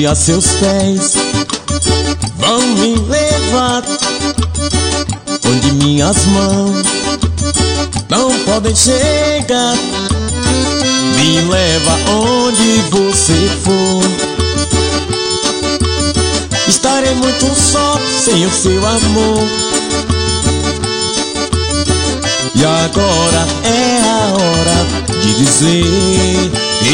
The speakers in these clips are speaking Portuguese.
dia seus pés vão me levar onde minhas mãos não podem chegar. Me leva onde você for. Estarei muito só sem o seu amor. E agora é a hora de dizer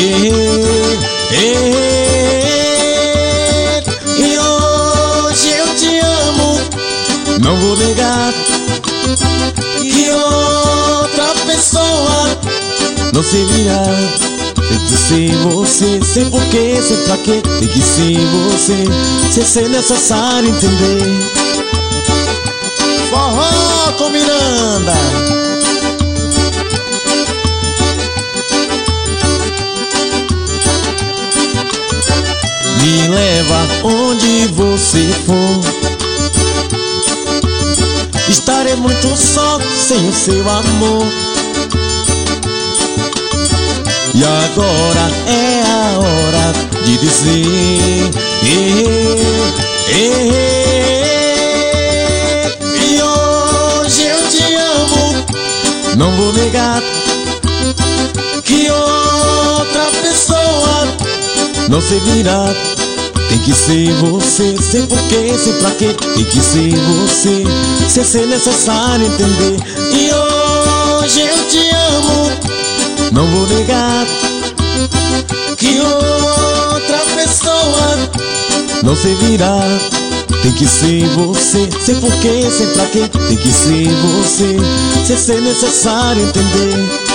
e hoje eu te amo. Não vou negar que outra pessoa não servirá. Tem que ser você, sei porquê, sei pra quê. Tem que ser você, sem ser necessário entender. Forró com Miranda. Me leva onde você for. Estarei muito só sem o seu amor. E agora é a hora de dizer e hoje eu te amo. Não vou negar que outra pessoa não servirá. Tem que ser você, sei porquê, sei pra quê. Tem que ser você, sem ser necessário entender. E hoje eu te amo. Não vou negar que outra pessoa não servirá. Tem que ser você, sei porquê, sei pra quê. Tem que ser você, sem ser necessário entender.